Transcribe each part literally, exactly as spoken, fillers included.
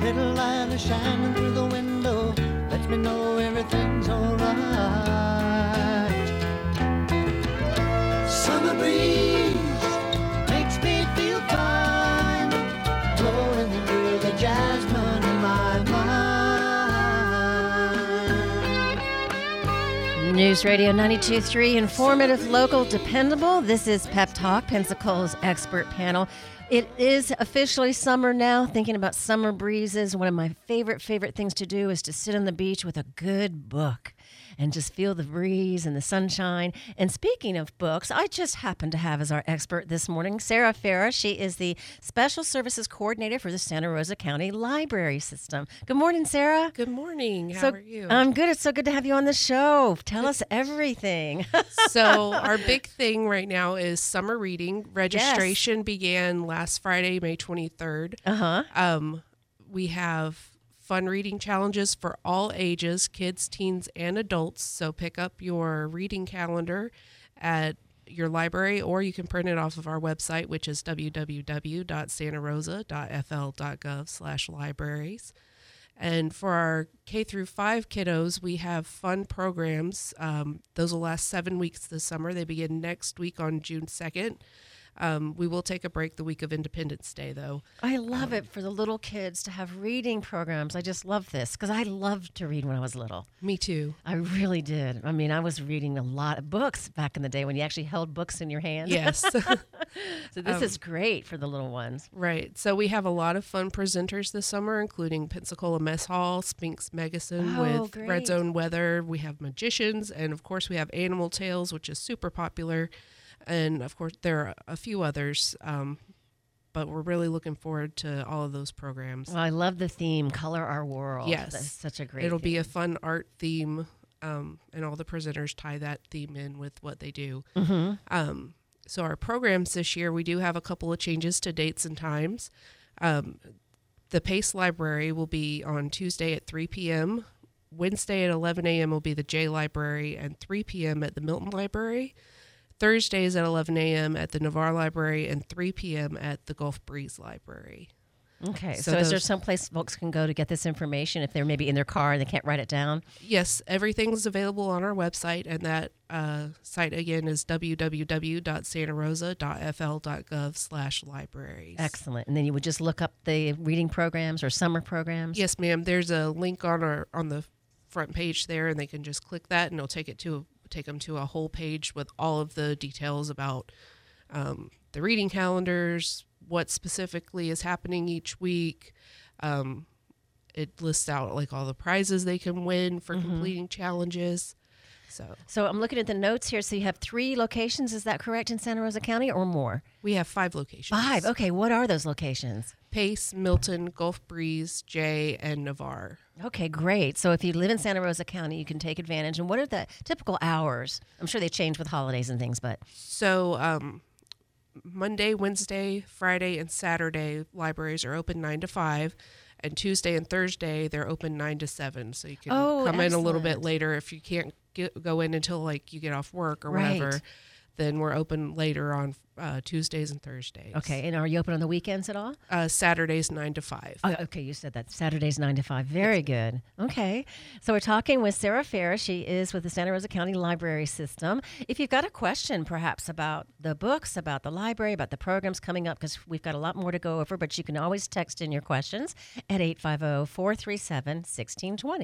little light is shining through the window, lets me know everything's alright. Summer breeze makes me feel fine, blowing through the jasmine in my mind. News Radio ninety-two point three, informative, local, dependable. This is Pep Talk, Pensacola's expert panel. It is officially summer now. Thinking about summer breezes, one of my favorite, favorite things to do is to sit on the beach with a good book and just feel the breeze and the sunshine. And speaking of books, I just happen to have as our expert this morning Sarah Farah. She is the Special Services Coordinator for the Santa Rosa County Library System. Good morning, Sarah. Good morning. How so, are you? I'm good. It's so good to have you on the show. Tell us everything. So our big thing right now is summer reading. Registration yes. began last Friday, May twenty-third. Uh-huh. Um, we have fun reading challenges for all ages, kids, teens, and adults. So pick up your reading calendar at your library, or you can print it off of our website, which is w w w dot santarosa dot f l dot gov slash libraries. And for our K through five kiddos, we have fun programs. Um, those will last seven weeks this summer. They begin next week on June second. Um, we will take a break the week of Independence Day, though. I love um, it for the little kids to have reading programs. I just love this because I loved to read when I was little. Me too. I really did. I mean, I was reading a lot of books back in the day when you actually held books in your hand. Yes. So this um, is great for the little ones. Right. So we have a lot of fun presenters this summer, including Pensacola Mess Hall, Spinks Megacin oh, with great. Red Zone Weather. We have magicians, and of course we have Animal Tales, which is super popular. And, of course, there are a few others, um, but we're really looking forward to all of those programs. Well, I love the theme, Color Our World. Yes. That's such a great It'll theme. be a fun art theme, um, and all the presenters tie that theme in with what they do. Mm-hmm. Um, so our programs this year, we do have a couple of changes to dates and times. Um, the Pace Library will be on Tuesday at three p.m., Wednesday at eleven a.m. will be the J Library, and three p.m. at the Milton Library. Thursdays at eleven a.m. at the Navarre Library and three p.m. at the Gulf Breeze Library. Okay, so, so is those, there some place folks can go to get this information if they're maybe in their car and they can't write it down? Yes, everything's available on our website, and that uh, site again is w w w dot santarosa dot f l dot gov slash libraries. Excellent. And then you would just look up the reading programs or summer programs? Yes, ma'am. There's a link on our on the front page there, and they can just click that, and it'll take it to take them to a whole page with all of the details about um, the reading calendars, what specifically is happening each week. Um, it lists out like all the prizes they can win for mm-hmm. completing challenges. So, so I'm looking at the notes here. So you have three locations, is that correct, in Santa Rosa County, or more? We have five locations. Five. Okay. What are those locations? Pace, Milton, Gulf Breeze, Jay, and Navarre. Okay, great. So if you live in Santa Rosa County, you can take advantage. And what are the typical hours? I'm sure they change with holidays and things, but. So um, Monday, Wednesday, Friday, and Saturday, libraries are open nine to five. And Tuesday and Thursday, they're open nine to seven. So you can oh, come excellent. in a little bit later if you can't get, go in until like you get off work or right. whatever. Then we're open later on uh, Tuesdays and Thursdays. Okay, and are you open on the weekends at all? Uh, Saturdays nine to five. Oh, okay, you said that. Saturdays nine to five. Very yes. good. Okay, so we're talking with Sarah Farah. She is with the Santa Rosa County Library System. If you've got a question, perhaps about the books, about the library, about the programs coming up, because we've got a lot more to go over, but you can always text in your questions at eight five zero, four three seven, one six two zero.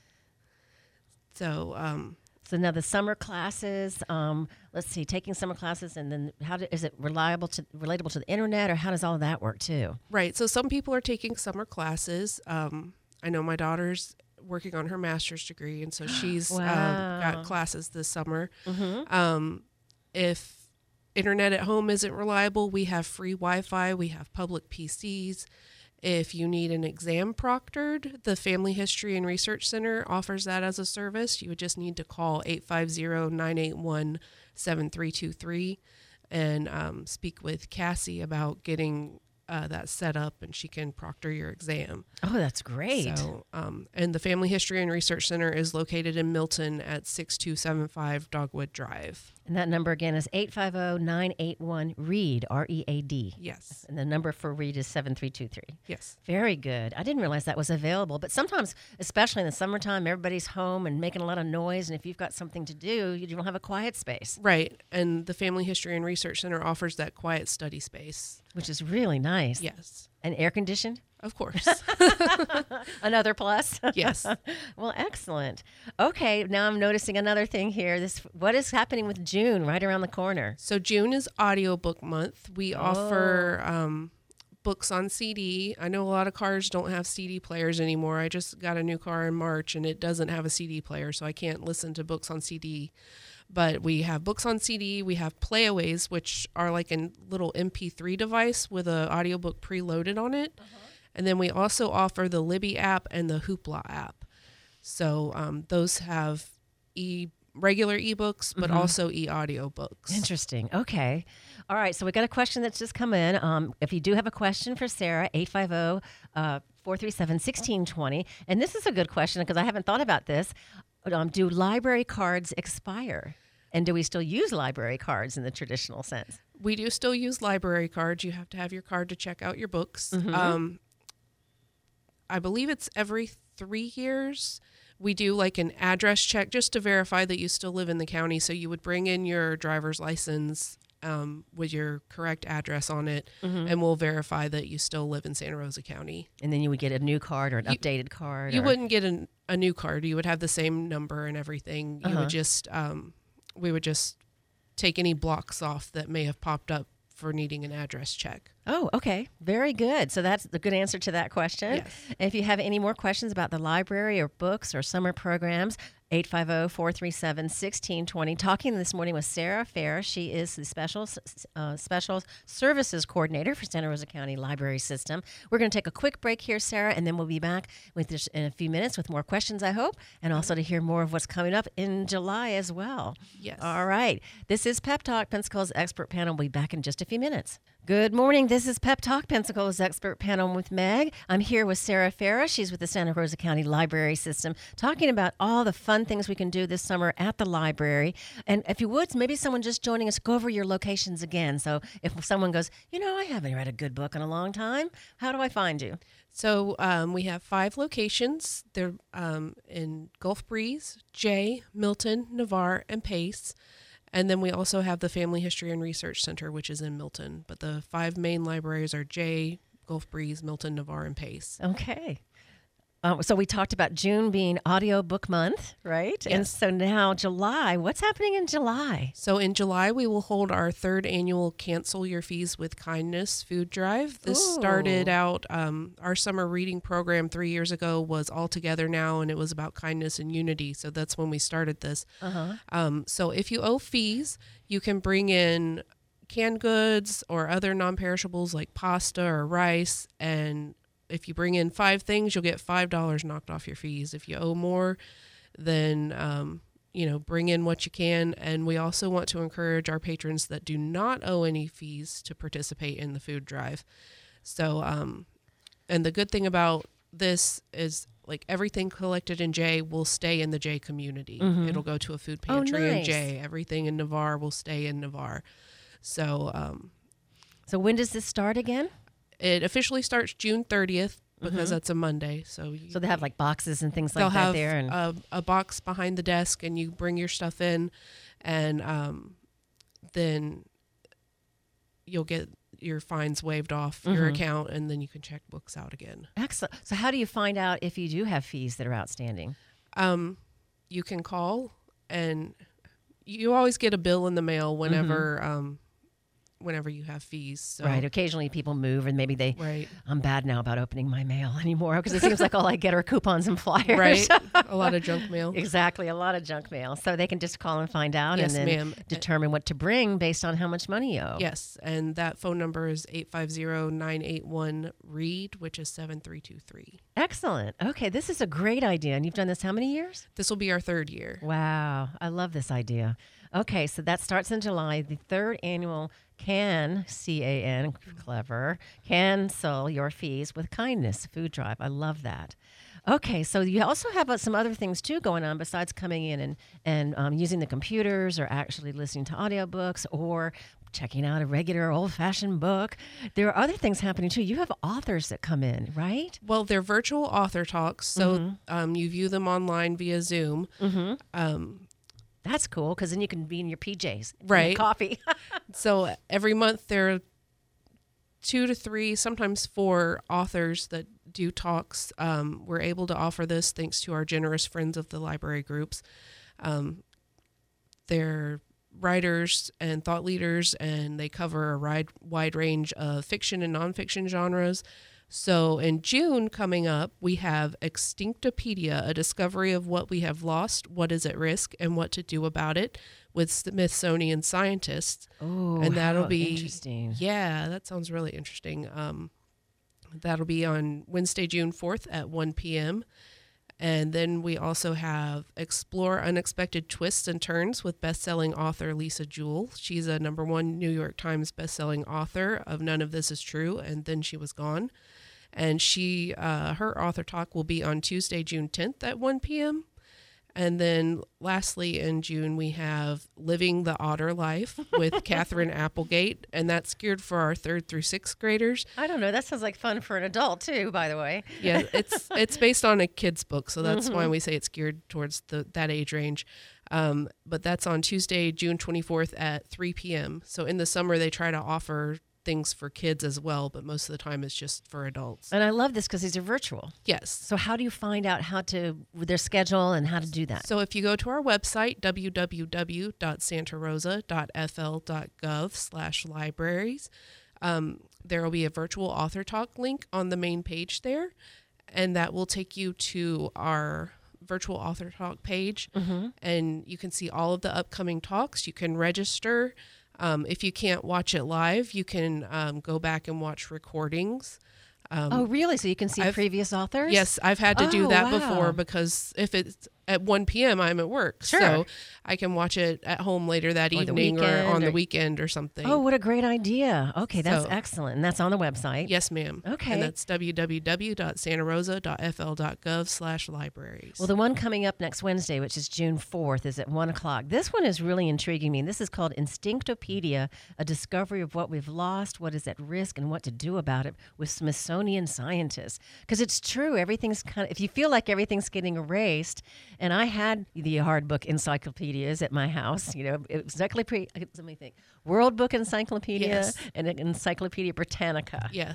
So, um, So now the summer classes, um, let's see, taking summer classes, and then how do, is it reliable to relatable to the internet, or how does all of that work too? Right. So some people are taking summer classes. Um, I know my daughter's working on her master's degree, and so she's wow. um, got classes this summer. Mm-hmm. Um, if internet at home isn't reliable, we have free Wi-Fi. We have public P Cs. If you need an exam proctored, the Family History and Research Center offers that as a service. You would just need to call eight five zero, nine eight one, seven three two three and um, speak with Cassie about getting uh, that set up, and she can proctor your exam. Oh, that's great. So, um, and the Family History and Research Center is located in Milton at six two seven five Dogwood Drive. And that number again is eight five zero, nine eight one, READ, R E A D. Yes. And the number for READ is seven three two three. Yes. Very good. I didn't realize that was available. But sometimes, especially in the summertime, everybody's home and making a lot of noise. And if you've got something to do, you don't have a quiet space. Right. And the Family History and Research Center offers that quiet study space. Which is really nice. Yes. And air conditioned? Of course. Another plus? Yes. Well, excellent. Okay, now I'm noticing another thing here. This What is happening with June right around the corner? So June is audiobook month. We offer um, books on C D. I know a lot of cars don't have C D players anymore. I just got a new car in March and it doesn't have a C D player, so I can't listen to books on C D. But we have books on C D. We have playaways, which are like a little M P three device with an audiobook preloaded on it. Uh-huh. And then we also offer the Libby app and the Hoopla app. So um, those have e regular ebooks, but mm-hmm. also e-audio books. Interesting. Okay. All right. So we got a question that's just come in. Um, if you do have a question for Sarah, eight five zero, four three seven, one six two zero. And this is a good question because I haven't thought about this. Um, do library cards expire? And do we still use library cards in the traditional sense? We do still use library cards. You have to have your card to check out your books. Mm-hmm. Um, I believe it's every three years. We do like an address check just to verify that you still live in the county. So you would bring in your driver's license um, with your correct address on it, mm-hmm. and we'll verify that you still live in Santa Rosa County. And then you would get a new card or an you, updated card? You or... wouldn't get an, a new card. You would have the same number and everything. You uh-huh. would just, um, we would just take any blocks off that may have popped up for needing an address check. Oh, okay. Very good. So that's the good answer to that question. Yes. If you have any more questions about the library or books or summer programs, eight five zero, four three seven, one six two zero. Talking this morning with Sarah Fair. She is the Special uh, Special Services Coordinator for Santa Rosa County Library System. We're going to take a quick break here, Sarah, and then we'll be back with this in a few minutes with more questions, I hope, and also to hear more of what's coming up in July as well. Yes. All right. This is Pep Talk, Pensacola's expert panel. We'll be back in just a few minutes. Good morning. This is Pep Talk, Pensacola's expert panel with Meg. I'm here with Sarah Farah. She's with the Santa Rosa County Library System, talking about all the fun things we can do this summer at the library. And if you would, maybe someone just joining us, go over your locations again. So if someone goes, you know, I haven't read a good book in a long time, how do I find you? So um, we have five locations. They're um, in Gulf Breeze, Jay, Milton, Navarre, and Pace. And then we also have the Family History and Research Center, which is in Milton. But the five main libraries are Jay, Gulf Breeze, Milton, Navarre, and Pace. Okay. Um, so we talked about June being audiobook month, right? Yes. And so now July, what's happening in July? So in July, we will hold our third annual Cancel Your Fees with Kindness food drive. This Ooh. started out, um, our summer reading program three years ago was All Together Now, and it was about kindness and unity. So that's when we started this. Uh-huh. Um, so if you owe fees, you can bring in canned goods or other non-perishables like pasta or rice, and if you bring in five things, you'll get five dollars knocked off your fees. If you owe more, then, um, you know, bring in what you can. And we also want to encourage our patrons that do not owe any fees to participate in the food drive. So, um, and the good thing about this is, like, everything collected in Jay will stay in the Jay community. Mm-hmm. It'll go to a food pantry oh, nice. in Jay. Everything in Navarre will stay in Navarre. So, um, so when does this start again? It officially starts June thirtieth because mm-hmm. that's a Monday. So you, so they have like boxes and things they'll like that have there, and a, a box behind the desk, and you bring your stuff in, and um, then you'll get your fines waived off mm-hmm. your account, and then you can check books out again. Excellent. So how do you find out if you do have fees that are outstanding? Um, you can call, and you always get a bill in the mail whenever. Mm-hmm. Um, whenever you have fees. So. Right. Occasionally people move and maybe they, right. I'm bad now about opening my mail anymore because it seems like all I get are coupons and flyers. Right. A lot of junk mail. Exactly. A lot of junk mail. So they can just call and find out yes, and then ma'am. determine what to bring based on how much money you owe. Yes. And that phone number is eight five zero, nine eight one, READ, which is seven three two three. Excellent. Okay. This is a great idea. And you've done this how many years? This will be our third year. Wow. I love this idea. Okay. So that starts in July, the third annual Can, C A N, clever, cancel your fees with kindness food drive. I love that. Okay, so you also have uh, some other things too going on besides coming in and and um, using the computers or actually listening to audiobooks or checking out a regular old-fashioned book. There are other things happening too. You have authors that come in, right? Well, they're virtual author talks, so Mhm. um, you view them online via Zoom. Mm-hmm. Um, That's cool because then you can be in your P Js, and Right. Coffee. so every month there are two to three, sometimes four authors that do talks. Um, we're able to offer this thanks to our generous friends of the library groups. Um, they're writers and thought leaders, and they cover a wide, wide range of fiction and nonfiction genres. So in June coming up, we have Extinctopedia, a discovery of what we have lost, what is at risk, and what to do about it, with Smithsonian scientists. Oh, and that'll how be interesting. Yeah, that sounds really interesting. Um, that'll be on Wednesday, June fourth at one p.m. And then we also have Explore Unexpected Twists and Turns with best-selling author Lisa Jewell. She's a number one New York Times best-selling author of None of This Is True, and Then She Was Gone. And she, uh, her author talk will be on Tuesday, June tenth at one p.m. And then lastly, in June, we have Living the Otter Life with Catherine Applegate, and that's geared for our third through sixth graders. I don't know. That sounds like fun for an adult too, by the way. Yeah, it's it's based on a kid's book, so that's Mm-hmm. why we say it's geared towards the that age range. Um, but that's on Tuesday, June twenty-fourth at three p.m. So in the summer, they try to offer things for kids as well, but most of the time it's just for adults. And I love this because these are virtual. Yes. So how do you find out how to, with their schedule and how to do that? So if you go to our website, w w w dot santa rosa dot f l dot gov slash libraries, um, there will be a virtual author talk link on the main page there, and that will take you to our virtual author talk page, Mm-hmm. and you can see all of the upcoming talks. You can register. Um, if you can't watch it live, you can um, go back and watch recordings. Um, Oh, really? So you can see I've- previous authors? Yes, I've had to do Oh, that wow. before because if it's at one p.m., I'm at work. Sure. So I can watch it at home later that Or the evening or weekend on or- the weekend or something. Oh, what a great idea. Okay, that's So- excellent. And that's on the website. Yes, ma'am. Okay. And that's w w w dot santa rosa dot f l dot gov slash libraries. Well, the one coming up next Wednesday, which is June fourth, is at one o'clock. This one is really intriguing me. This is called Instinctopedia, a discovery of what we've lost, what is at risk, and what to do about it with Smithsonian scientists. Because it's true, everything's kind of, if you feel like everything's getting erased, and I had the hard book encyclopedias at my house, you know, encyclopedia, let me think, World Book Encyclopedia Yes. and an Encyclopedia Britannica. Yes.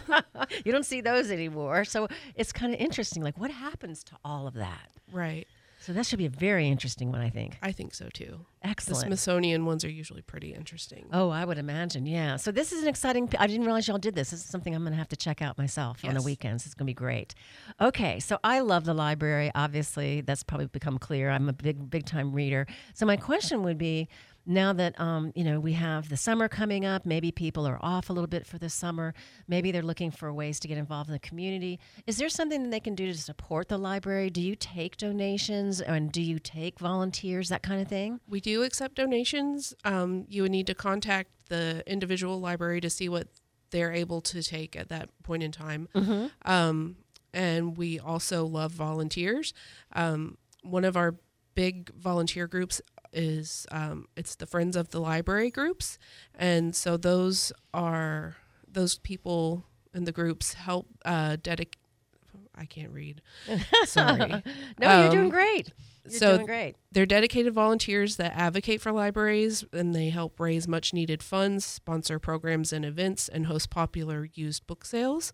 You don't see those anymore. So it's kind of interesting. Like, what happens to all of that? Right. So that should be a very interesting one, I think. I think so too. The Excellent. Smithsonian ones are usually pretty interesting. Oh, I would imagine, yeah. So this is an exciting, I didn't realize y'all did this. This is something I'm going to have to check out myself on the Yes. weekends. It's going to be great. Okay, so I love the library. Obviously, that's probably become clear. I'm a big, big time reader. So my question would be, now that um, you know, we have the summer coming up, maybe people are off a little bit for the summer. Maybe they're looking for ways to get involved in the community. Is there something that they can do to support the library? Do you take donations and do you take volunteers, that kind of thing? We do accept donations. Um, you would need to contact the individual library to see what they're able to take at that point in time. Mm-hmm. Um, and we also love volunteers. Um, one of our big volunteer groups is um, it's the Friends of the Library groups, and so those are those people in the groups help uh, dedicate. I can't read. Sorry. No, you're doing Um, great. You're so doing great. They're dedicated volunteers that advocate for libraries, and they help raise much needed funds, sponsor programs and events, and host popular used book sales.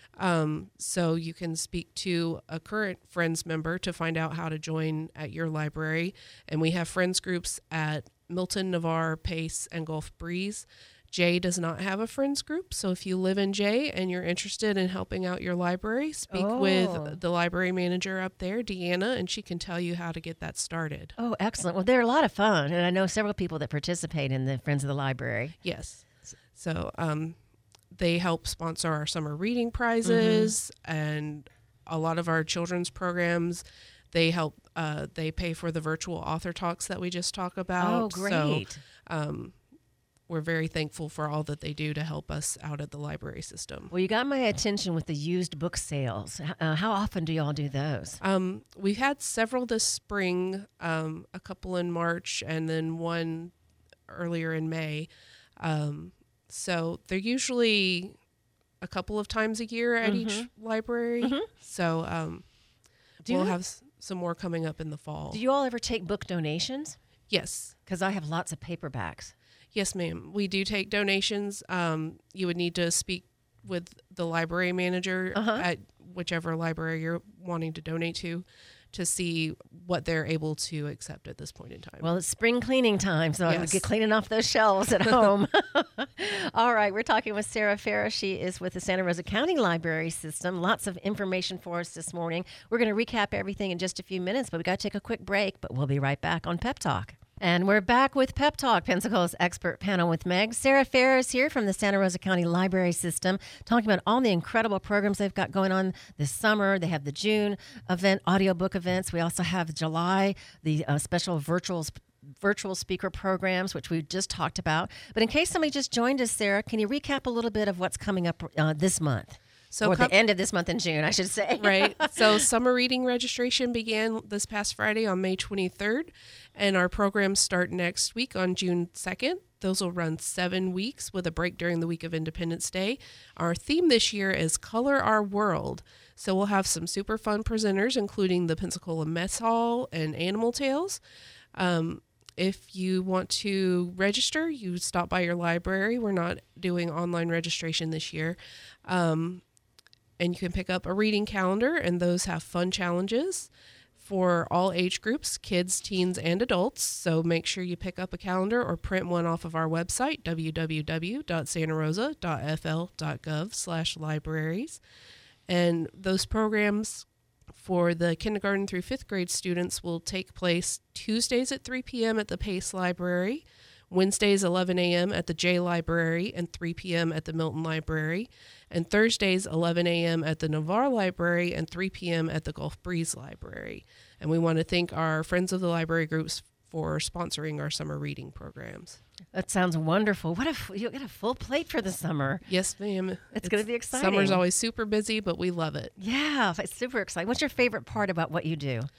Um, so you can speak to a current Friends member to find out how to join at your library. And we have Friends groups at Milton, Navarre, Pace, and Gulf Breeze. Jay does not have a Friends group, so if you live in Jay and you're interested in helping out your library, speak Oh. with the library manager up there, Deanna, and she can tell you how to get that started. Oh, excellent. Well, they're a lot of fun, and I know several people that participate in the Friends of the Library. Yes. So um, they help sponsor our summer reading prizes Mm-hmm. and a lot of our children's programs. They help, uh, they pay for the virtual author talks that we just talked about. Oh, great. So, um, we're very thankful for all that they do to help us out at the library system. Well, you got my attention with the used book sales. Uh, how often do y'all do those? Um, we've had several this spring, um, a couple in March, and then one earlier in May. Um, so they're usually a couple of times a year at Mm-hmm. each library. Mhm. So um, Do you we'll have- have s- some more coming up in the fall. Do you all ever take book donations? Yes. Because I have lots of paperbacks. Yes, ma'am. We do take donations. Um, you would need to speak with the library manager Uh-huh. at whichever library you're wanting to donate to to see what they're able to accept at this point in time. Well, it's spring cleaning time, so I would Yes. get cleaning off those shelves at home. All right, we're talking with Sarah Ferris. She is with the Santa Rosa County Library System. Lots of information for us this morning. We're going to recap everything in just a few minutes, but we got to take a quick break, but we'll be right back on Pep Talk. And we're back with Pep Talk, Pensacola's expert panel with Meg. Sarah Ferris here from the Santa Rosa County Library System, talking about all the incredible programs they've got going on this summer. They have the June event, audiobook events. We also have July, the uh, special virtual virtual speaker programs, which we just talked about. But in case somebody just joined us, Sarah, can you recap a little bit of what's coming up uh, this month? So or com- the end of this month in June, I should say. right. So summer reading registration began this past Friday on May twenty-third, and our programs start next week on June second. Those will run seven weeks with a break during the week of Independence Day. Our theme this year is Color Our World. So we'll have some super fun presenters, including the Pensacola Mess Hall and Animal Tales. Um, if you want to register, you stop by your library. We're not doing online registration this year. Um, And you can pick up a reading calendar, and those have fun challenges for all age groups, kids, teens, and adults. So make sure you pick up a calendar or print one off of our website, w w w dot santa rosa dot f l dot gov slash libraries. And those programs for the kindergarten through fifth grade students will take place Tuesdays at three p.m. at the Pace Library, Wednesdays eleven a.m. at the J Library and three p.m. at the Milton Library, and Thursdays eleven a.m. at the Navarre Library and three p.m. at the Gulf Breeze Library. And we want to thank our Friends of the Library groups for sponsoring our summer reading programs. That sounds wonderful. What a f- you get a full plate for the summer. Yes, ma'am. It's gonna be exciting. Summer's always super busy, but we love it. Yeah, it's super exciting. What's your favorite part about what you do?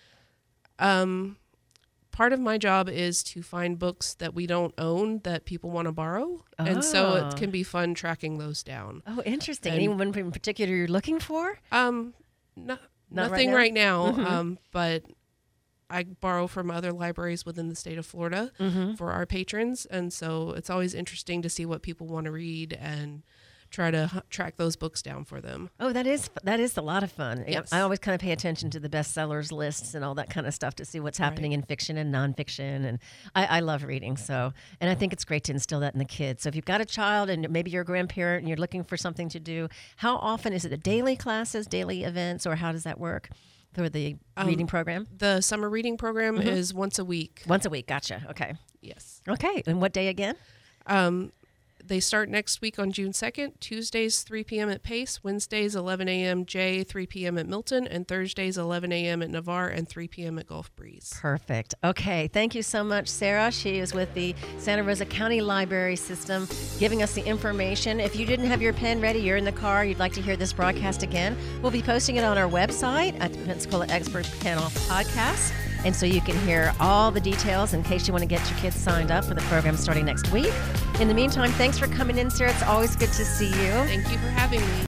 Um, part of my job is to find books that we don't own that people want to borrow. And so Oh. it can be fun tracking those down. Oh, interesting. And- Anyone in particular you're looking for? Um, no, Not right nothing now? right now, Mhm. um, but I borrow from other libraries within the state of Florida Mm-hmm. for our patrons. And so it's always interesting to see what people want to read and try to h- track those books down for them. Oh, that is that is a lot of fun. Yeah, Yes. I always kind of pay attention to the bestsellers lists and all that kind of stuff to see what's happening in fiction and nonfiction. And I, I love reading. So, and I think it's great to instill that in the kids. So if you've got a child and maybe you're a grandparent and you're looking for something to do, how often is it? A daily classes, daily events, or how does that work through the Um, reading program? The summer reading program Mhm. is once a week. Once a week. Gotcha. Okay. Yes. Okay. And what day again? Um, they start next week on June second, Tuesdays three p.m. at Pace, Wednesdays eleven a.m. J, three p.m. at Milton, and Thursdays eleven a.m. at Navarre and three p.m. at Gulf Breeze. Perfect. Okay. Thank you so much, Sarah. She is with the Santa Rosa County Library System giving us the information. If you didn't have your pen ready, you're in the car, you'd like to hear this broadcast again, we'll be posting it on our website at the Pensacola Expert Panel Podcast. And so you can hear all the details in case you want to get your kids signed up for the program starting next week. In the meantime, thanks for coming in, Sarah. It's always good to see you. Thank you for having me.